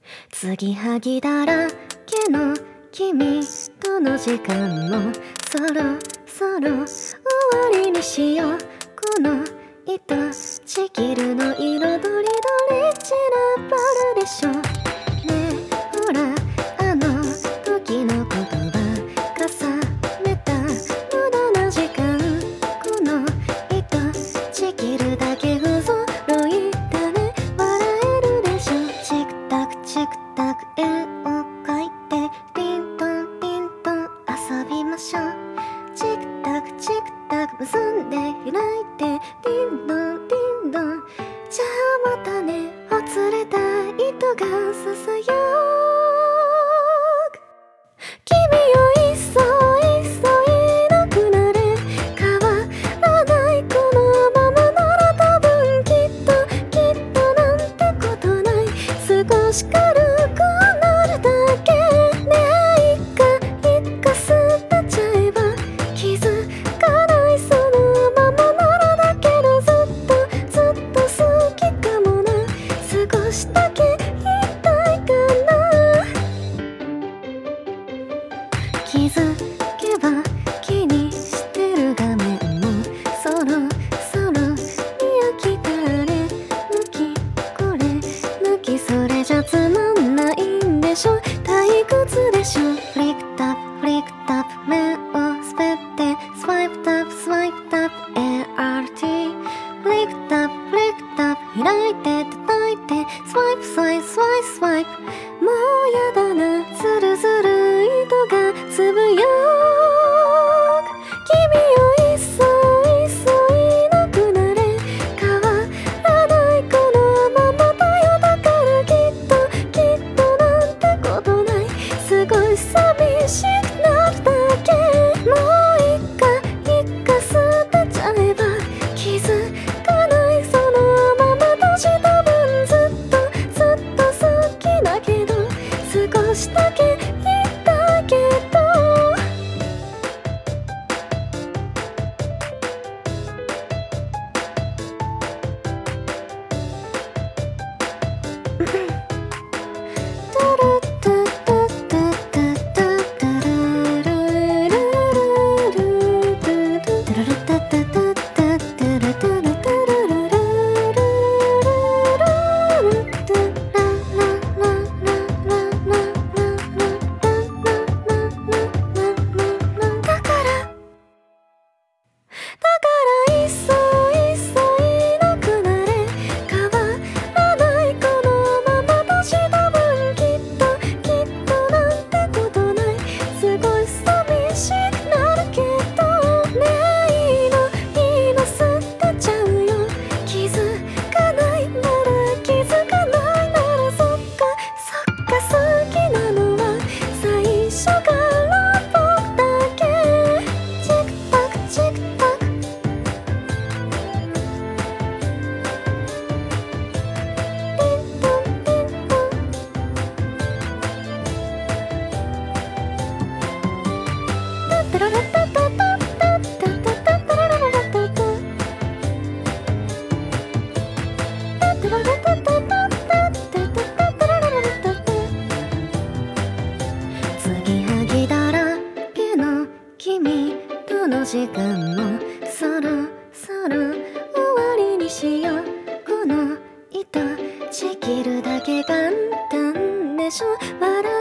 継ぎはぎだらけの君との時間もそろそろ終わりにしよう。この糸ちぎるの彩りどり散らばるでしょ。ねえほらあの時の言葉重ねた無駄な時間。この糸ちぎるだけ不揃いだね。笑えるでしょ。チクタクチクタク絵を描いてピントンピントン遊びましょう。チクタクチクタク結んで開いてディンドンディンドン。じゃあまたね。ほつれた糸がささやく。君よいっそいっそいなくなれ。変わらないこのままなら多分きっとなんてことない。少し軽くなるだけね。えいっか捨てちゃえば気づかない。そのままならだけどずっと好きかもな。少しだけ言いたいかな。気づけば気にしてる画面もそろそろ見飽きたあれ。抜きこれ抜きそれじゃつまんないんでしょ。退屈でしょ。フリックタップフリックタップ目を滑ってスワイプタップスワイプタップ ART。 フリックタップフリックタップ開いて叩いてスワイプスワイプスワイプスワイプ。もうやだなズルズル糸がつぶやく。君よいっそいっそいなくなれ。変わらないこのままだよ。だからきっとなんてことない。少し寂しくなるだけ。もういっか捨てちゃえば気づかない。そのままだし多分ずっと好きだけど少しだけ言いたいけど。だからいっそいっそいなくなれ。変わらないこのままだし多分きっとなんてことない。少し寂しくなるけどね。えいいの捨てちゃうよ。気づかないなら気づかないならそっか好きなのは最初から僕だけ。チクタクチクタクタララタタタタタタタタラララタタタララタタタタタタタラララタタ。継ぎはぎだらけの君との時間もそろそろ終わりにしよう。この糸ちぎるだけ簡単でしょ。笑